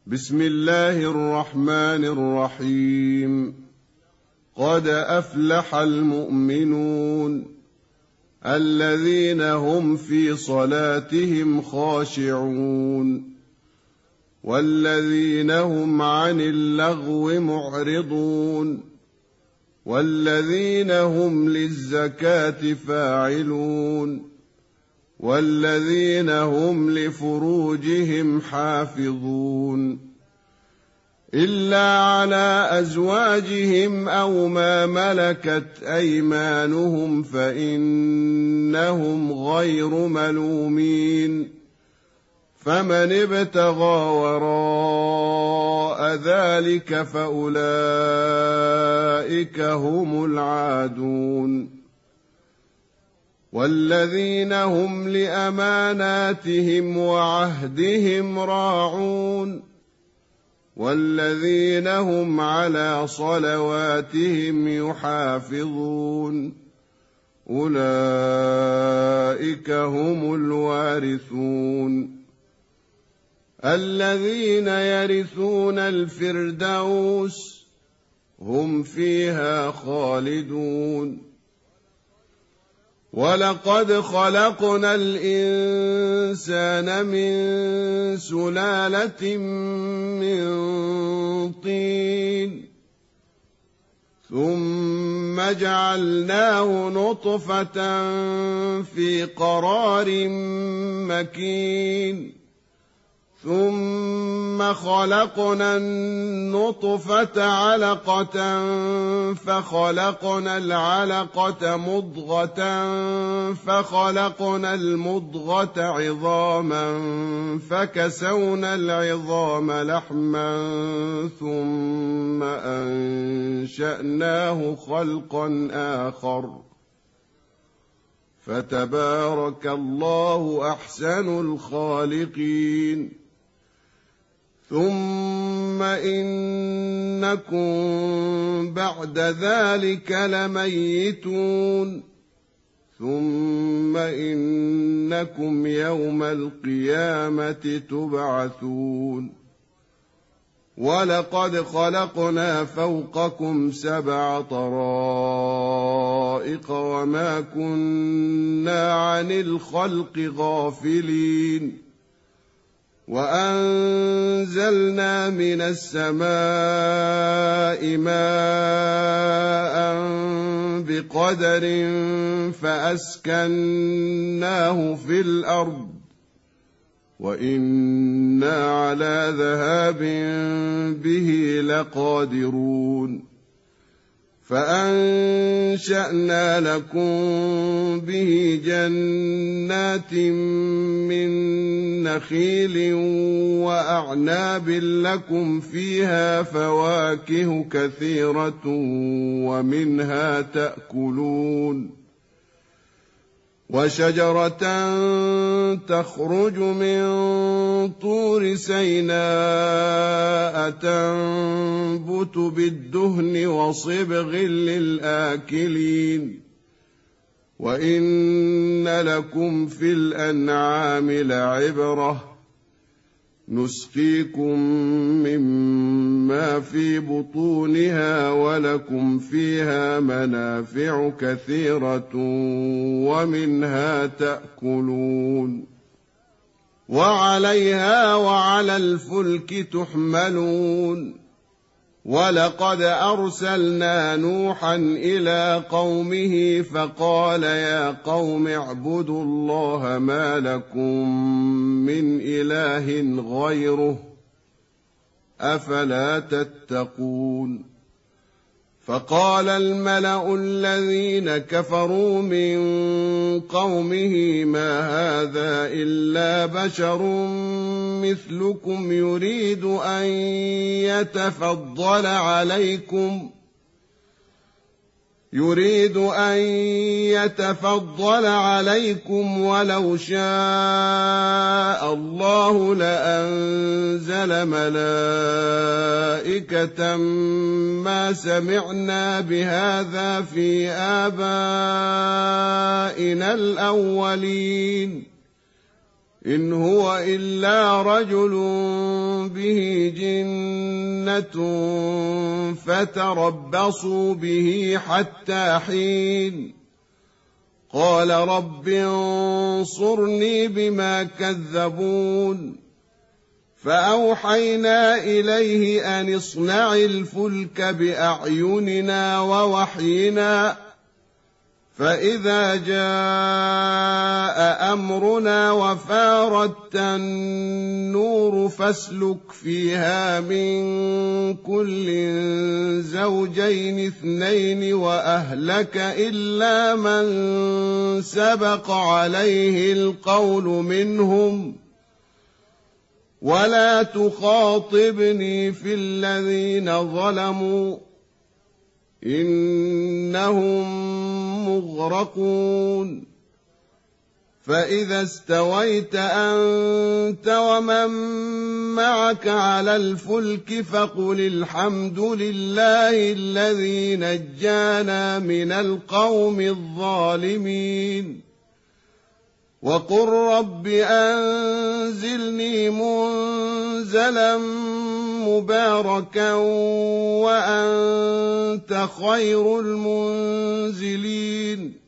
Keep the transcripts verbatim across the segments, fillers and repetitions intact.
بسم الله الرحمن الرحيم. قد أفلح المؤمنون الذين هم في صلاتهم خاشعون والذين هم عن اللغو معرضون والذين هم للزكاة فاعلون والذين هم لفروجهم حافظون إلا على أزواجهم أو ما ملكت أيمانهم فإنهم غير ملومين فمن ابتغى وراء ذلك فأولئك هم العادون والذين هم لأماناتهم وعهدهم راعون والذين هم على صلواتهم يحافظون أولئك هم الوارثون الذين يرثون الفردوس هم فيها خالدون ولقد خلقنا الإنسان من سلالة من طين ثم جعلناه نطفة في قرار مكين ثم خلقنا النطفة علقة فخلقنا العلقة مضغة فخلقنا المضغة عظاما فكسونا العظام لحما ثم أنشأناه خلقا آخر فتبارك الله أحسن الخالقين ثم إنكم بعد ذلك لميتون ثم إنكم يوم القيامة تبعثون ولقد خلقنا فوقكم سبع طرائق وما كنا عن الخلق غافلين وأنزلنا من السماء ماء بقدر فأسكناه في الأرض وإنا على ذهاب به لقادرون فأنشأنا لكم به جنات من نخيل وأعناب لكم فيها فواكه كثيرة ومنها تأكلون وشجرة تخرج من طور سيناء تنبت بالدهن وصبغ للآكلين وإن لكم في الأنعام لعبرة نسقيكم مما في بطونها ولكم فيها منافع كثيرة ومنها تأكلون وعليها وعلى الفلك تحملون ولقد أرسلنا نوحا إلى قومه فقال يا قوم اعبدوا الله ما لكم من إله غيره أفلا تتقون فقال الملأ الذين كفروا من قومه ما هذا إلا بشر مثلكم يريد أن يتفضل عليكم يريد أن يتفضل عليكم ولو شاء الله لأنزل ملائكة ما سمعنا بهذا في آبائنا الأولين إن هو إلا رجل به جنة فتربصوا به حتى حين قال رب انصرني بما كذبون فأوحينا إليه أن اصنع الفلك بأعيننا ووحينا فإذا جاء أمرنا وفارت النور فاسلك فيها من كل زوجين اثنين وأهلك إلا من سبق عليه القول منهم ولا تخاطبني في الذين ظلموا إنهم مغرقون فإذا استويت أنت ومن معك على الفلك فقل الحمد لله الذي نجانا من القوم الظالمين وقل رب أنزلني منزلا مباركا وأنت خير المنزلين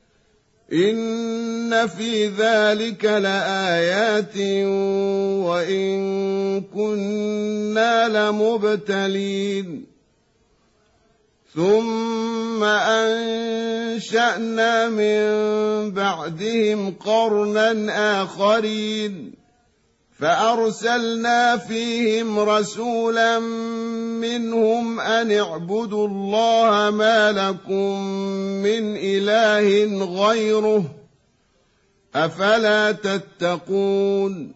إن في ذلك لآيات وإن كنا لمبتلين ثم أنشأنا من بعدهم قرنا آخرين فأرسلنا فيهم رسولا منهم أن اعبدوا الله ما لكم من إله غيره أفلا تتقون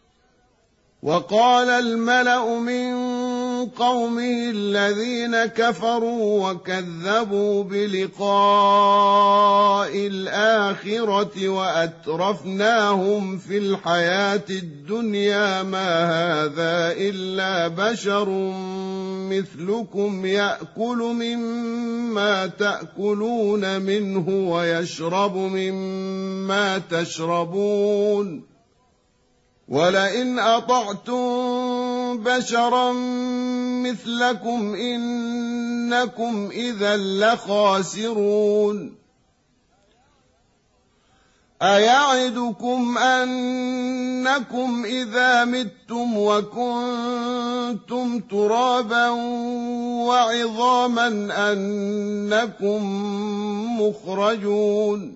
وقال الملأ من قومه الذين كفروا وكذبوا بلقاء الآخرة وأترفناهم في الحياة الدنيا ما هذا إلا بشر مثلكم يأكل مما تأكلون منه ويشرب مما تشربون ولئن أطعتم بشرا مثلكم إنكم إذا لخاسرون أيعدكم أنكم إذا متم وكنتم ترابا وعظاما أنكم مخرجون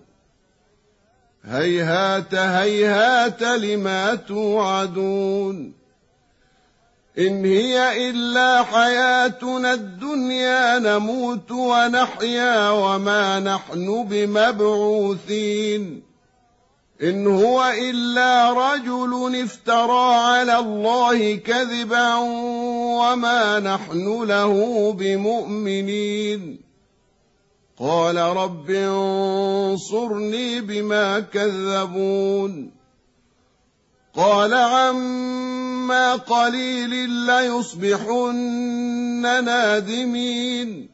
هيهات هيهات لما توعدون إن هي إلا حياتنا الدنيا نموت ونحيا وما نحن بمبعوثين إن هو إلا رجل افترى على الله كذبا وما نحن له بمؤمنين قال رب انصرني بما كذبون قال عما قليل ليصبحن نادمين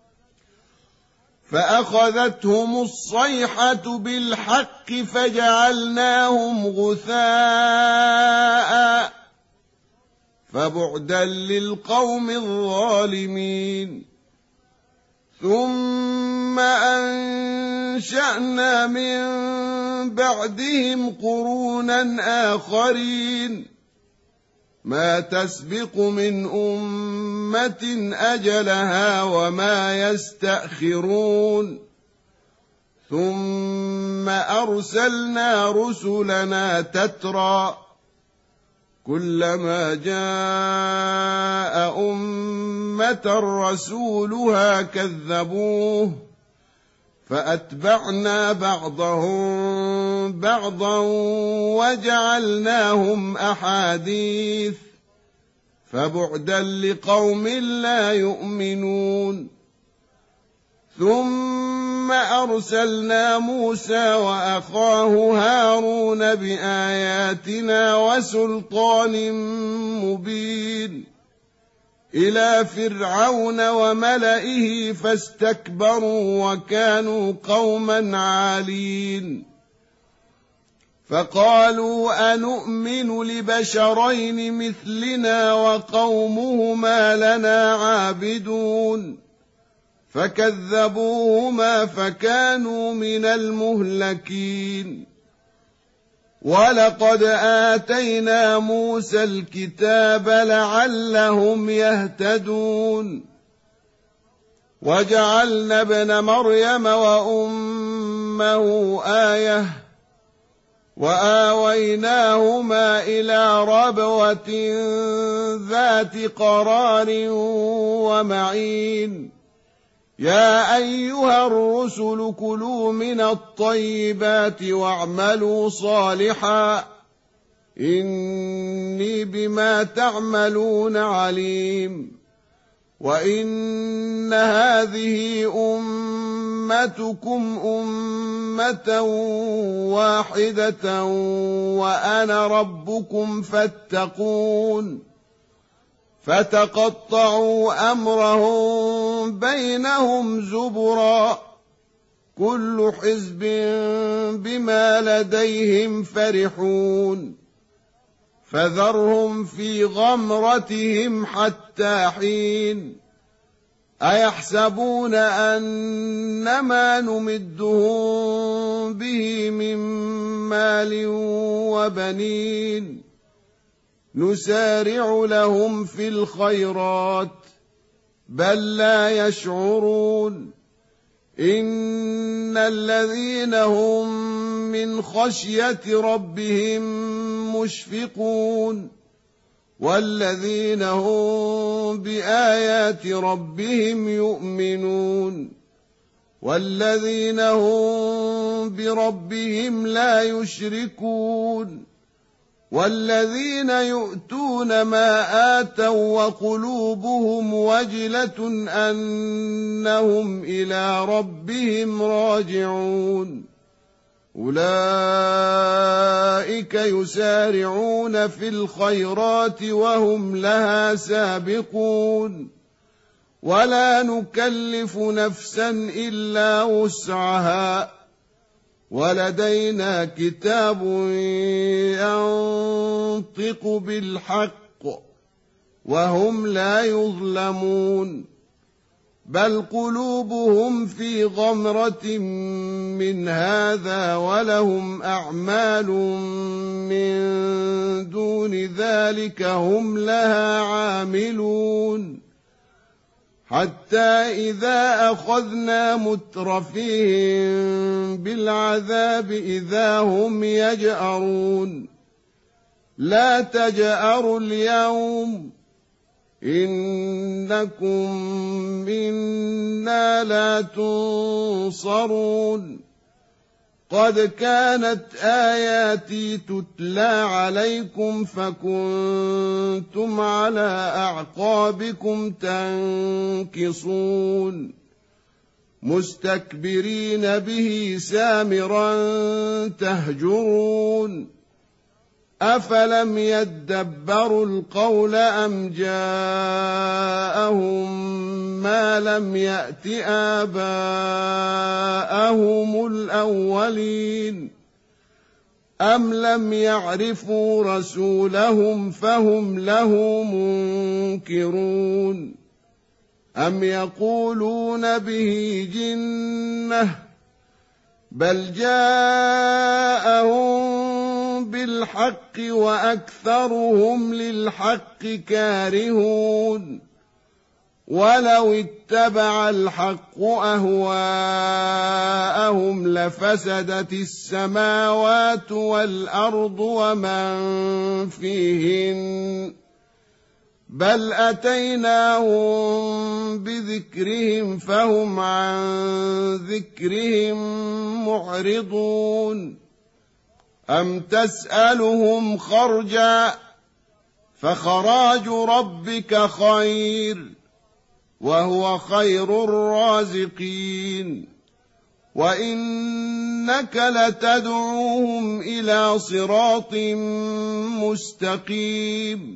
فأخذتهم الصيحة بالحق فجعلناهم غثاء فبعدا للقوم الظالمين ثم أنشأنا من بعدهم قرونا آخرين ما تسبق من أمة أجلها وما يستأخرون ثم أرسلنا رسلنا تترى كلما جاء أمة رسولها كذبوه فأتبعنا بعضهم بعضا وجعلناهم أحاديث فبعدا لقوم لا يؤمنون ثم أرسلنا موسى وأخاه هارون بآياتنا وسلطان مبين إلى فرعون وملئه فاستكبروا وكانوا قوما عالين فقالوا أنؤمن لبشرين مثلنا وقومهما لنا عابدون فكذبوهما فكانوا من المهلكين ولقد آتينا موسى الكتاب لعلهم يهتدون وجعلنا ابن مريم وأمه آية وآويناهما إلى ربوة ذات قرار ومعين يا أيها الرسل كلوا من الطيبات واعملوا صالحا إني بما تعملون عليم وإن هذه أمتكم أمة واحدة وأنا ربكم فاتقون فتقطعوا أمرهم بينهم زبرا كل حزب بما لديهم فرحون فذرهم في غمرتهم حتى حين أيحسبون أنما نمدهم به من مال وبنين نسارع لهم في الخيرات بل لا يشعرون إن الذين هم من خشية ربهم مشفقون والذين هم بآيات ربهم يؤمنون والذين هم بربهم لا يشركون والذين يؤتون ما آتوا وقلوبهم وجلة أنهم إلى ربهم راجعون أولئك يسارعون في الخيرات وهم لها سابقون ولا نكلف نفسا إلا وسعها ولدينا كتاب ينطق بالحق وهم لا يظلمون بل قلوبهم في غمرة من هذا ولهم أعمال من دون ذلك هم لها عاملون حتى إذا أخذنا مترفيهم بالعذاب إذا هم يجأرون لا تجأروا اليوم إنكم منا لا تنصرون قد كانت آياتي تتلى عليكم فكنتم على أعقابكم تنكصون مستكبرين به سامرا تهجرون أفلم يدبروا القول أم جاءهم ما لم يأت آباءهم الأولين أم لم يعرفوا رسولهم فهم له منكرون أم يقولون به جنة بل جاءهم بالحق وأكثرهم للحق كارهون ولو اتبع الحق أهواءهم لفسدت السماوات والأرض ومن فيهن بل أتيناهم بذكرهم فهم عن ذكرهم معرضون أم تسألهم خرجا فخراج ربك خير وهو خير الرازقين وإنك لتدعوهم إلى صراط مستقيم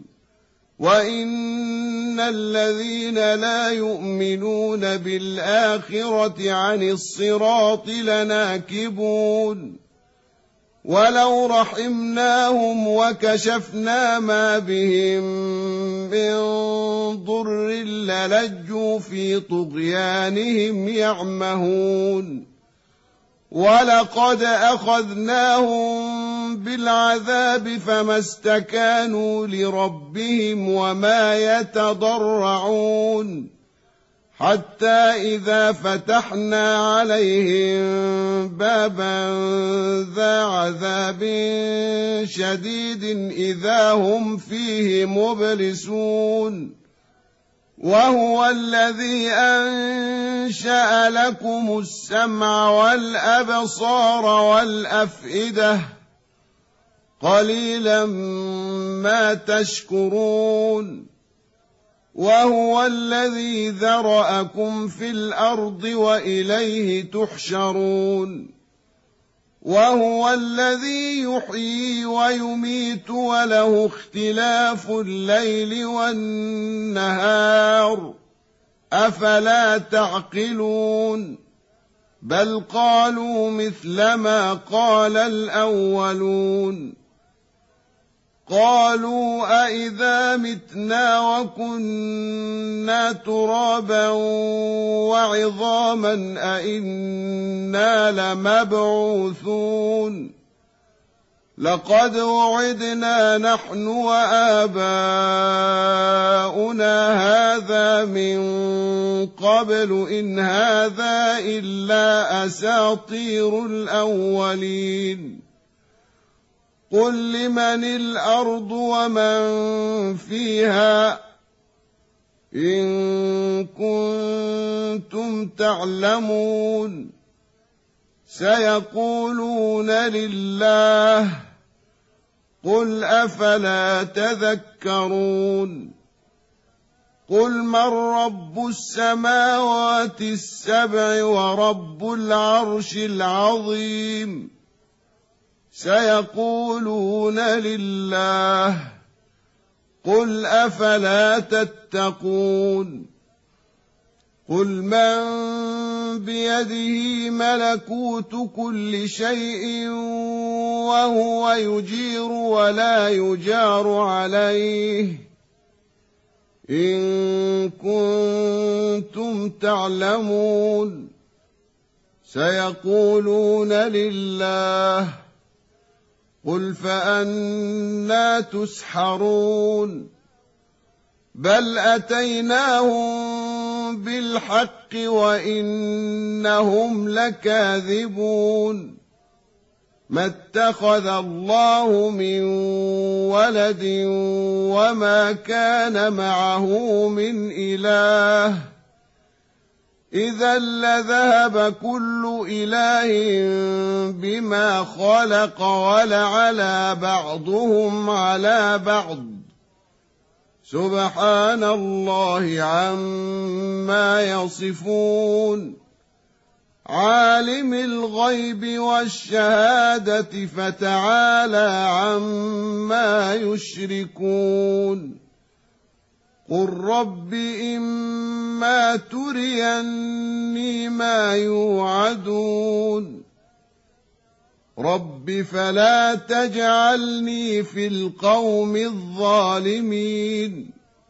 وإن الذين لا يؤمنون بالآخرة عن الصراط لناكبون ولو رحمناهم وكشفنا ما بهم من ضر للجوا في طغيانهم يعمهون ولقد أخذناهم بالعذاب فما استكانوا لربهم وما يتضرعون حتى إذا فتحنا عليهم بابا ذا عذاب شديد إذا هم فيه مبلسون وهو الذي أنشأ لكم السمع والأبصار والأفئدة قليلا ما تشكرون وهو الذي ذرأكم في الأرض وإليه تحشرون وهو الذي يحيي ويميت وله اختلاف الليل والنهار أفلا تعقلون بل قالوا مثل ما قال الأولون قالوا أئذا متنا وكنا ترابا وعظاما أئنا لمبعوثون لقد وعدنا نحن وآباؤنا هذا من قبل إن هذا إلا أساطير الأولين قل لمن الأرض ومن فيها إن كنتم تعلمون سيقولون لله قل أفلا تذكرون قل من رب السماوات السبع ورب العرش العظيم سيقولون لله قل أفلا تتقون قل من بيده ملكوت كل شيء وهو يجير ولا يجار عليه إن كنتم تعلمون سيقولون لله قل فأنى تسحرون بل أتيناهم بالحق وإنهم لكاذبون ما اتخذ الله من ولد وما كان معه من إله إذا لذهب كل إله بما خلق ولعلى بعضهم على بعض سبحان الله عما يصفون عالم الغيب والشهادة فتعالى عما يشركون قل رب إما تريني ما يوعدون رب فلا تجعلني في القوم الظالمين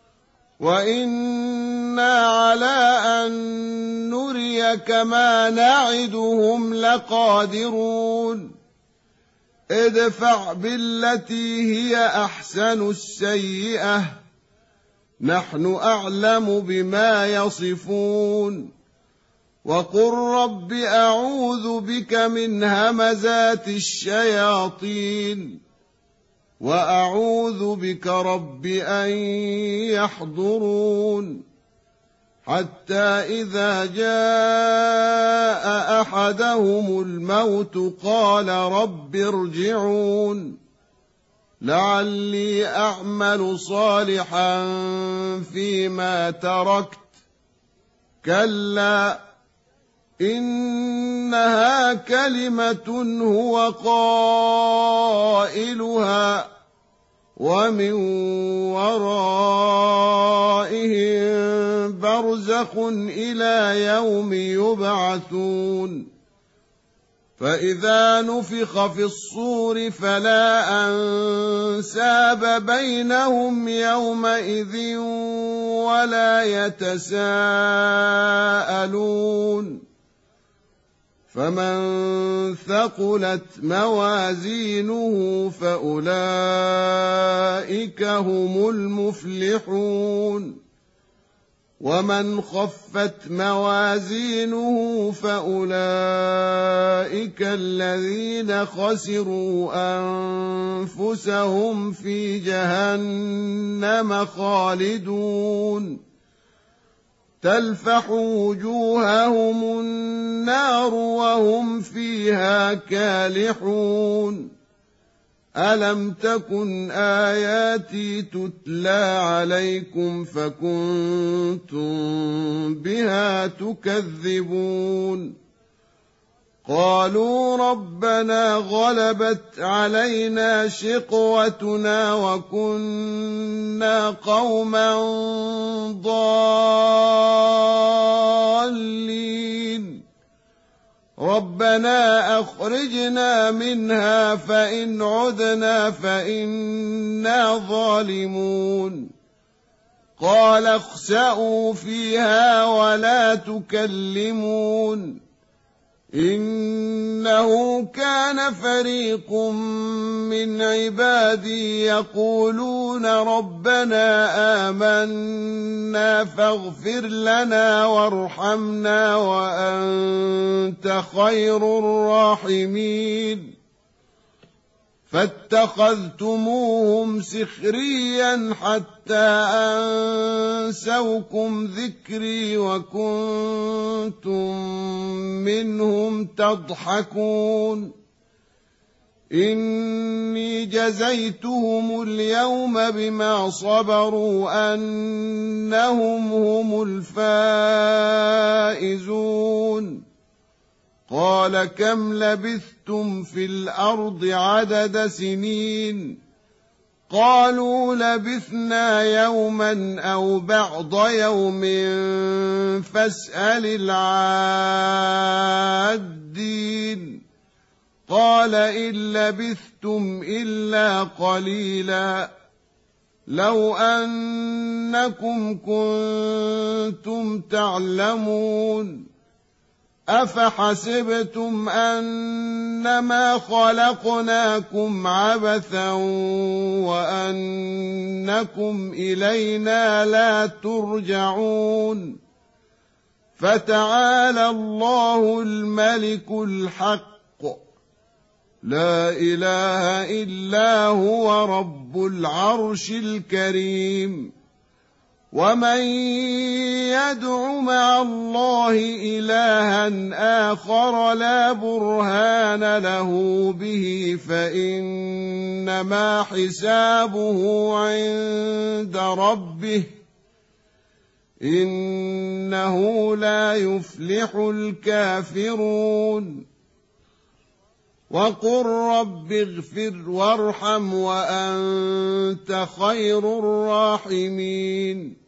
وإنا على أن نريك ما نعدهم لقادرون ادفع بالتي هي أحسن السيئة نحن أعلم بما يصفون وقل رب أعوذ بك من همزات الشياطين وأعوذ بك رب أن يحضرون حتى إذا جاء أحدهم الموت قال رب ارجعون لعلي أعمل صالحا فيما تركت كلا إنها كلمة هو قائلها ومن ورائهم برزخ إلى يوم يبعثون فإذا نفخ في الصور فلا أنساب بينهم يومئذ ولا يتساءلون فمن ثقلت موازينه فأولئك هم المفلحون ومن خفت موازينه فأولئك الذين خسروا أنفسهم في جهنم خالدون تلفح وجوههم النار وهم فيها كالحون ألم تكن آياتي تتلى عليكم فكنتم بها تكذبون قالوا ربنا غلبت علينا شقوتنا وكنا قوما ضالين ربنا أخرجنا منها فإن عدنا فإنا ظالمون قال اخسئوا فيها ولا تكلمون إنه كان فريق من عبادي يقولون ربنا آمنا فاغفر لنا وارحمنا وأنت خير الراحمين فاتخذتموهم سخريا حتى أنسوكم ذكري وكنتم منهم تضحكون إني جزيتهم اليوم بما صبروا أنهم هم الفائزون قال كم لبثتم في الأرض عدد سنين قالوا لبثنا يوما أو بعض يوم فاسأل العادين قال إن لبثتم إلا قليلا لو أنكم كنتم تعلمون أفحسبتم أنما خلقناكم عبثا وأنكم إلينا لا ترجعون فتعالى الله الملك الحق لا إله إلا هو رب العرش الكريم ومن يدع مع الله إلها آخر لا برهان له به فإنما حسابه عند ربه إنه لا يفلح الكافرون وقل رب اغفر وارحم وأنت خير الراحمين